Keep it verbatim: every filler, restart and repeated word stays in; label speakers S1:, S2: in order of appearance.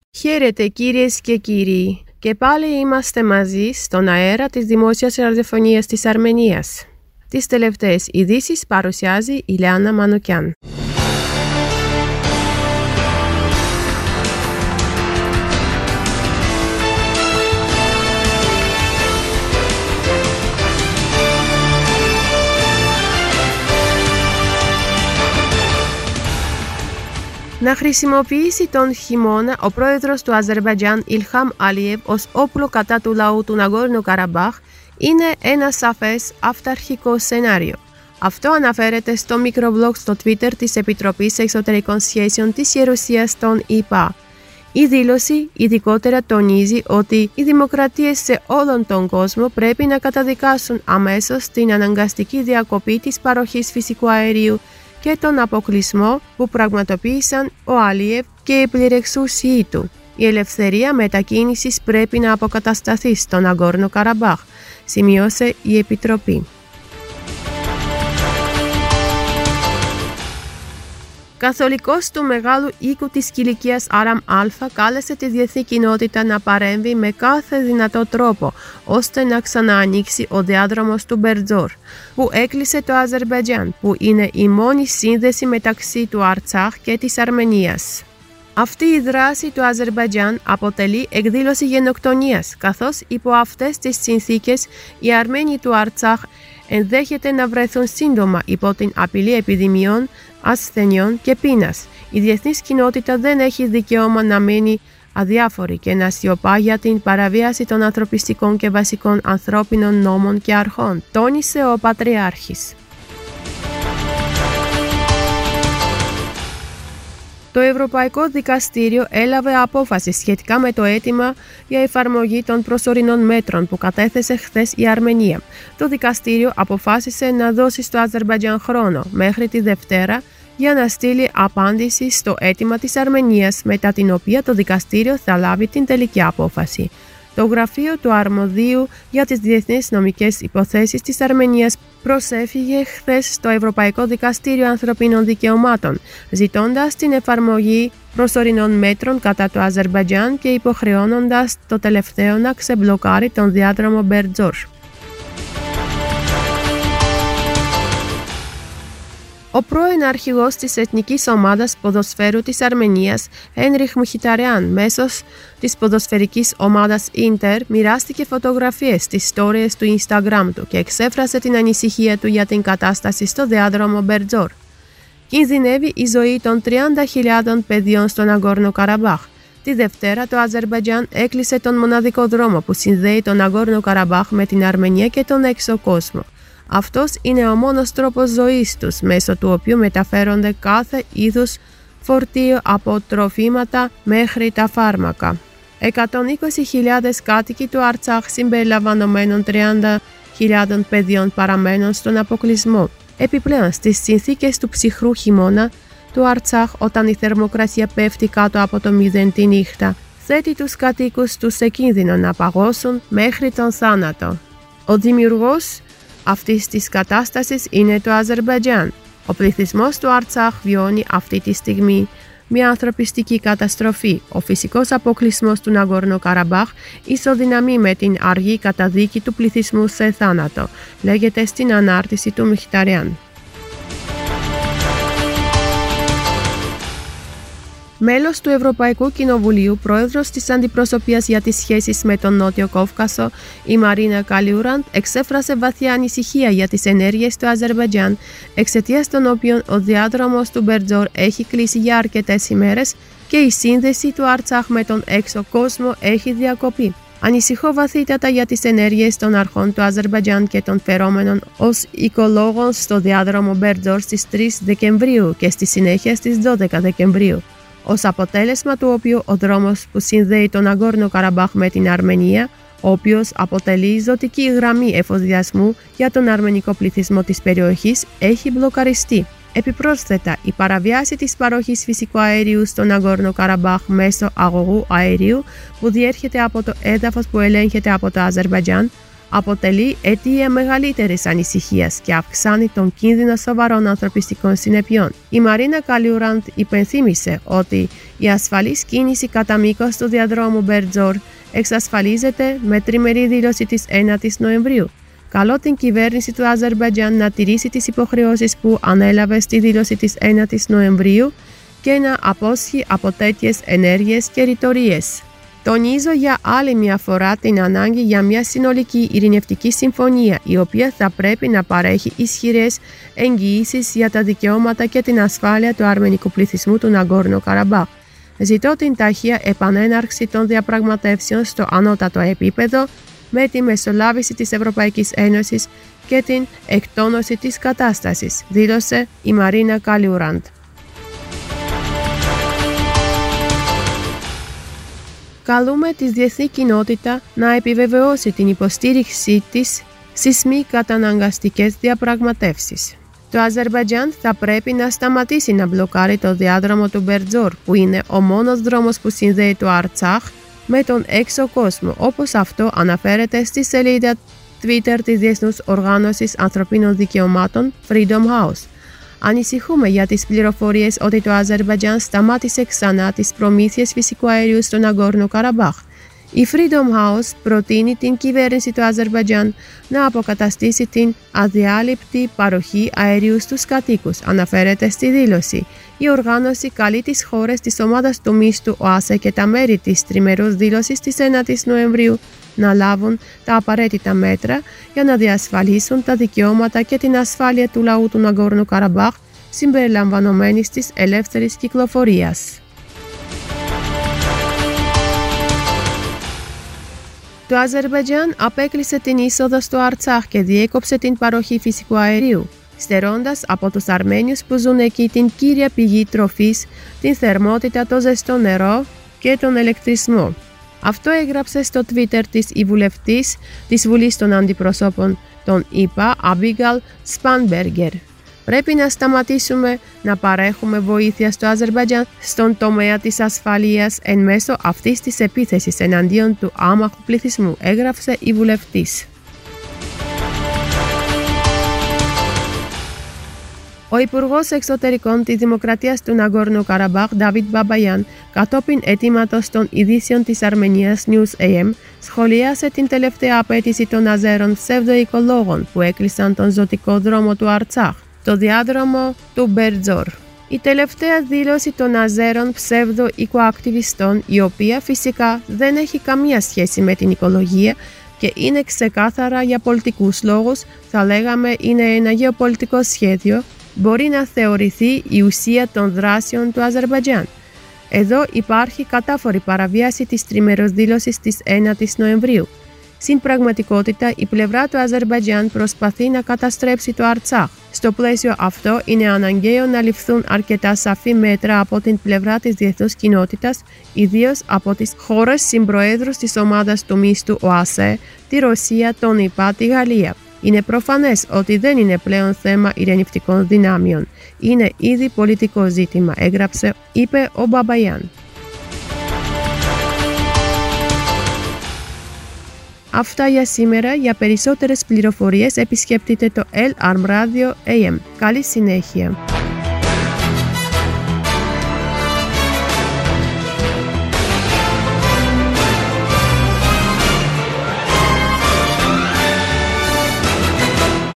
S1: Χαίρετε κυρίες και κύριοι, και πάλι είμαστε μαζί στον αέρα της Δημόσιας Ραδιοφωνίας της Αρμενίας. Τις τελευταίες ειδήσεις παρουσιάζει η Λιάννα Μανουκιάν. Να χρησιμοποιήσει τον χειμώνα ο πρόεδρος του Αζερμπαϊτζάν Ιλχάμ Αλίεβ ως όπλο κατά του λαού του Ναγκόρνο Καραμπάχ είναι ένα σαφές αυταρχικό σενάριο. Αυτό αναφέρεται στο μικροβλόγ στο Twitter της Επιτροπής Εξωτερικών Σχέσεων της Γερουσίας των ΗΠΑ. Η δήλωση ειδικότερα τονίζει ότι οι δημοκρατίες σε όλον τον κόσμο πρέπει να καταδικάσουν αμέσως την αναγκαστική διακοπή της παροχής φυσικού αερίου και τον αποκλεισμό που πραγματοποίησαν ο Αλίεβ και οι πληρεξούσιοι του. Η ελευθερία μετακίνησης πρέπει να αποκατασταθεί στον Ναγκόρνο Καραμπάχ, σημείωσε η Επιτροπή. Καθολικός του μεγάλου οίκου της Κιλικίας Άραμ Αλφα κάλεσε τη διεθνή κοινότητα να παρέμβει με κάθε δυνατό τρόπο ώστε να ξαναανοίξει ο διάδρομος του Μπερτζόρ, που έκλεισε το Αζερμπαϊτζάν, που είναι η μόνη σύνδεση μεταξύ του Αρτσάχ και της Αρμενίας. Αυτή η δράση του Αζερμπαϊτζάν αποτελεί εκδήλωση γενοκτονίας, καθώς υπό αυτές τις συνθήκες οι Αρμένοι του Αρτσάχ ενδέχεται να βρεθούν σύντομα υπό την απειλή επιδημιών, ασθενειών και πείνας. Η διεθνής κοινότητα δεν έχει δικαίωμα να μένει αδιάφορη και να σιωπά για την παραβίαση των ανθρωπιστικών και βασικών ανθρώπινων νόμων και αρχών, τόνισε ο Πατριάρχης. Το Ευρωπαϊκό Δικαστήριο έλαβε απόφαση σχετικά με το αίτημα για εφαρμογή των προσωρινών μέτρων που κατέθεσε χθες η Αρμενία. Το δικαστήριο αποφάσισε να δώσει στο Αζερμπαϊτζάν χρόνο μέχρι τη Δευτέρα για να στείλει απάντηση στο αίτημα της Αρμενίας, μετά την οποία το δικαστήριο θα λάβει την τελική απόφαση. Το γραφείο του Αρμοδίου για τις Διεθνείς Νομικές Υποθέσεις της Αρμενίας προσέφυγε χθες στο Ευρωπαϊκό Δικαστήριο Ανθρωπίνων Δικαιωμάτων, ζητώντας την εφαρμογή προσωρινών μέτρων κατά το Αζερμπαϊτζάν και υποχρεώνοντας το τελευταίο να ξεμπλοκάρει τον διάδρομο Μπερτζόρ. Ο πρώην αρχηγός της Εθνικής Ομάδας Ποδοσφαίρου της Αρμενίας, Ένριχ Μουχιταρεάν, μέσως της ποδοσφαιρικής ομάδας Ίντερ, μοιράστηκε φωτογραφίες στις stories του Instagram του και εξέφρασε την ανησυχία του για την κατάσταση στο διάδρομο Μπερτζόρ. Κινδυνεύει η ζωή των τριάντα χιλιάδων παιδιών στο Ναγκόρνο Καραμπάχ. Τη Δευτέρα το Αζερμπαϊτζάν έκλεισε τον μοναδικό δρόμο που συνδέει τον Ναγκόρνο Καραμπάχ με την Αρμενία και τον έξω κόσμο. Αυτός είναι ο μόνος τρόπος ζωής τους, μέσω του οποίου μεταφέρονται κάθε είδους φορτίο από τροφήματα μέχρι τα φάρμακα. εκατόν είκοσι χιλιάδες κάτοικοι του Αρτσάχ συμπεριλαμβανομένων τριάντα χιλιάδων παιδιών παραμένουν στον αποκλεισμό. Επιπλέον, στις συνθήκες του ψυχρού χειμώνα του Αρτσάχ, όταν η θερμοκρασία πέφτει κάτω από το μηδέν τη νύχτα, θέτει τους κατοίκους τους σε κίνδυνο να παγώσουν μέχρι τον θάνατο. Ο δημιουργός αυτής της κατάστασης είναι το Αζερμπαϊτζάν. Ο πληθυσμός του Αρτσάχ βιώνει αυτή τη στιγμή μια ανθρωπιστική καταστροφή. Ο φυσικός αποκλεισμός του Ναγκόρνο Καραμπάχ ισοδυναμεί με την αργή καταδίκη του πληθυσμού σε θάνατο, λέγεται στην ανάρτηση του Μουχιταρεάν. Μέλος του Ευρωπαϊκού Κοινοβουλίου, πρόεδρος της Αντιπροσωπείας για τις σχέσεις με τον Νότιο Κόφκασο, η Μαρίνα Καλιούραντ, εξέφρασε βαθιά ανησυχία για τις ενέργειες του Αζερμπαϊτζάν, εξαιτίας των οποίων ο διάδρομος του Μπερτζόρ έχει κλείσει για αρκετές ημέρες και η σύνδεση του Αρτσάχ με τον έξω κόσμο έχει διακοπεί. Ανησυχώ βαθύτατα για τις ενέργειες των αρχών του Αζερμπαϊτζάν και των φερόμενων ως οικολόγων στο διάδρομο Μπερτζόρ στις τρεις Δεκεμβρίου και στη συνέχεια στις δώδεκα Δεκεμβρίου. Ως αποτέλεσμα του οποίου ο δρόμος που συνδέει τον Ναγκόρνο Καραμπάχ με την Αρμενία, ο οποίος αποτελεί ζωτική γραμμή εφοδιασμού για τον αρμενικό πληθυσμό της περιοχής, έχει μπλοκαριστεί. Επιπρόσθετα, η παραβίαση της παροχής φυσικού αερίου στον Ναγκόρνο Καραμπάχ μέσω αγωγού αερίου που διέρχεται από το έδαφος που ελέγχεται από το Αζερμπαϊτζάν αποτελεί αιτία μεγαλύτερης ανησυχίας και αυξάνει τον κίνδυνο σοβαρών ανθρωπιστικών συνεπειών. Η Μαρίνα Καλιουράντ υπενθύμησε ότι η ασφαλής κίνηση κατά μήκος του διαδρόμου Μπερτζόρ εξασφαλίζεται με τριμερή δήλωση της ένατης Νοεμβρίου. Καλώ την κυβέρνηση του Αζερμπαϊτζάν να τηρήσει τις υποχρεώσεις που ανέλαβε στη δήλωση της ένατης Νοεμβρίου και να απόσχει από τέτοιες ενέργειες και ρητορίες. Τονίζω για άλλη μια φορά την ανάγκη για μια συνολική ειρηνευτική συμφωνία, η οποία θα πρέπει να παρέχει ισχυρές εγγυήσεις για τα δικαιώματα και την ασφάλεια του αρμενικού πληθυσμού του Ναγκόρνο Καραμπάχ. Ζητώ την ταχεία επανέναρξη των διαπραγματεύσεων στο ανώτατο επίπεδο με τη μεσολάβηση της Ευρωπαϊκής Ένωσης και την εκτόνωση της κατάστασης, δήλωσε η Μαρίνα Καλιουράντ. Καλούμε τη διεθνή κοινότητα να επιβεβαιώσει την υποστήριξή της στις μη καταναγκαστικές διαπραγματεύσεις. Το Αζερμπαϊτζάν θα πρέπει να σταματήσει να μπλοκάρει το διάδρομο του Μπερτζόρ, που είναι ο μόνος δρόμος που συνδέει το Αρτσάχ με τον έξω κόσμο, όπως αυτό αναφέρεται στη σελίδα Twitter της Διεθνούς Οργάνωσης Ανθρωπίνων Δικαιωμάτων Freedom House. Ανησυχούμε για τις πληροφορίες ότι το Αζερμπαϊτζάν σταμάτησε ξανά τις προμήθειες φυσικού αερίου στο Ναγκόρνο Καραμπάχ. Η Freedom House προτείνει την κυβέρνηση του Αζερμπαϊτζάν να αποκαταστήσει την αδιάλειπτη παροχή αερίου στους κατοίκους, αναφέρεται στη δήλωση. Η οργάνωση καλεί τις χώρες της ομάδας του μίστου ΟΑΣΕ και τα μέρη της τριμερούς δήλωσης της ένατης Νοεμβρίου να λάβουν τα απαραίτητα μέτρα για να διασφαλίσουν τα δικαιώματα και την ασφάλεια του λαού του Ναγκόρνο Καραμπάχ, συμπεριλαμβανομένης της ελεύθερης κυκλοφορίας. Το Αζερμπαϊτζάν απέκλεισε την είσοδο στο Αρτσάχ και διέκοψε την παροχή φυσικού αερίου, στερώντας από τους Αρμένιους που ζουν εκεί την κύρια πηγή τροφής, την θερμότητα, το ζεστό νερό και τον ηλεκτρισμό. Αυτό έγραψε στο Twitter της η βουλευτής της Βουλής των Αντιπροσώπων των ΗΠΑ, Abigail Spanberger. Πρέπει να σταματήσουμε να παρέχουμε βοήθεια στο Αζερμπαϊτζάν στον τομέα της ασφαλείας εν μέσω αυτής της επίθεσης εναντίον του άμαχου πληθυσμού, έγραψε η βουλευτής. Ο Υπουργός Εξωτερικών της Δημοκρατίας του Ναγκόρνο Καραμπάχ, Ντάβιτ Μπαμπαγιάν, κατόπιν αιτήματος των ειδήσεων της Αρμενίας News έι εμ, σχολίασε την τελευταία απέτηση των Αζέρων ψευδοοικολόγων που έκλεισαν τον ζωτικό δρόμο του Αρτσάχ, το διάδρομο του Μπερτζόρ. Η τελευταία δήλωση των Αζέρων ψευδοοικοακτιβιστών, η οποία φυσικά δεν έχει καμία σχέση με την οικολογία και είναι ξεκάθαρα για πολιτικούς λόγους, θα λέγαμε είναι ένα γεωπολιτικό σχέδιο, μπορεί να θεωρηθεί η ουσία των δράσεων του Αζερμπαϊτζάν. Εδώ υπάρχει κατάφορη παραβίαση της τριμερούς δήλωσης της ένατης Νοεμβρίου. Στην πραγματικότητα, η πλευρά του Αζερμπαϊτζάν προσπαθεί να καταστρέψει το Αρτσάχ. Στο πλαίσιο αυτό, είναι αναγκαίο να ληφθούν αρκετά σαφή μέτρα από την πλευρά της διεθνούς κοινότητας, ιδίως από τις χώρες συμπροέδρους της ομάδας του μίστου ΟΑΣΕ, τη Ρωσία, τον ΗΠΑ, τη Γαλλία. Είναι προφανές ότι δεν είναι πλέον θέμα ειρηνευτικών δυνάμεων. Είναι ήδη πολιτικό ζήτημα, έγραψε, είπε ο Μπαμπαγιάν. Αυτά για σήμερα. Για περισσότερες πληροφορίες επισκέπτείτε το El Arm Radio έι εμ. Καλή συνέχεια.